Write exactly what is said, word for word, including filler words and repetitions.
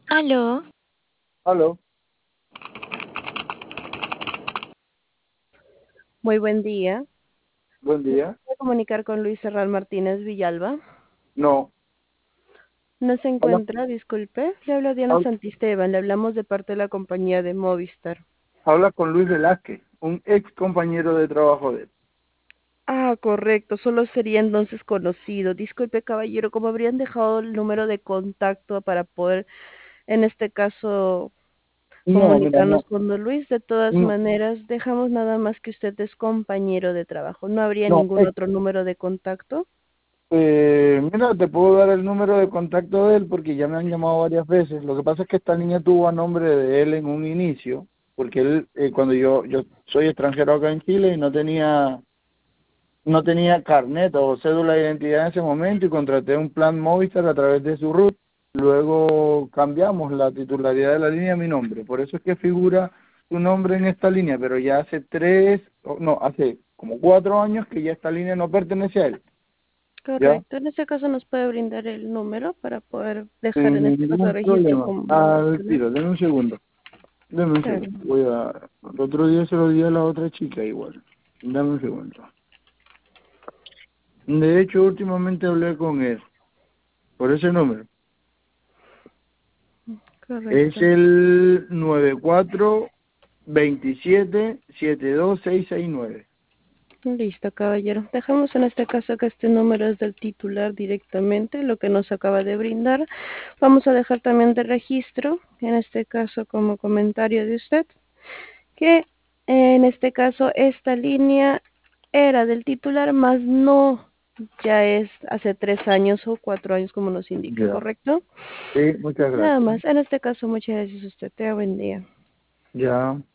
Aló, Aló, Muy buen día. buen ¿Me día. puedo comunicar con Luis Serral Martínez Villalba? No, No se habla, encuentra, disculpe. Le habla Diana hab- Santisteban. Le hablamos de parte de la compañía de Movistar. habla con Luis Velázquez, un ex compañero de trabajo de él. Ah, correcto. Solo sería entonces conocido. Disculpe, caballero, ¿cómo habrían dejado el número de contacto para poder, en este caso, No, mira, comunicarnos no, con don Luis? De todas no, maneras, dejamos nada más que usted es compañero de trabajo. ¿No habría no, ningún ex. otro número de contacto? Eh, mira, te puedo dar el número de contacto de él porque ya me han llamado varias veces. Lo que pasa es que esta niña tuvo a nombre de él en un inicio, porque él, eh, cuando yo, yo soy extranjero acá en Chile y no tenía, no tenía carnet o cédula de identidad en ese momento y contraté un plan Movistar a través de su RUT. Luego cambiamos la titularidad de la línea a mi nombre. Por eso es que figura su nombre en esta línea, pero ya hace tres, o no, hace como cuatro años que ya esta línea no pertenece a él. ¿Ya? Correcto. En este caso nos puede brindar el número para poder dejar Sin en este caso ningún registro problema. como Al tal. tiro, deme un segundo. Deme un Claro. segundo. Voy a... El otro día se lo di a la otra chica igual. Dame un segundo. De hecho, últimamente hablé con él por ese número. Es Correcto. el nueve cuatro veintisiete siete dos seis seis nueve. Listo, caballero. Dejamos en este caso que este número es del titular directamente, lo que nos acaba de brindar. Vamos a dejar también de registro, en este caso como comentario de usted, que en este caso esta línea era del titular, más no ya es hace tres años o cuatro años como nos indica, Ya. ¿correcto? Sí, muchas Nada gracias. más. En este caso, muchas gracias a usted. Te buen día. Ya.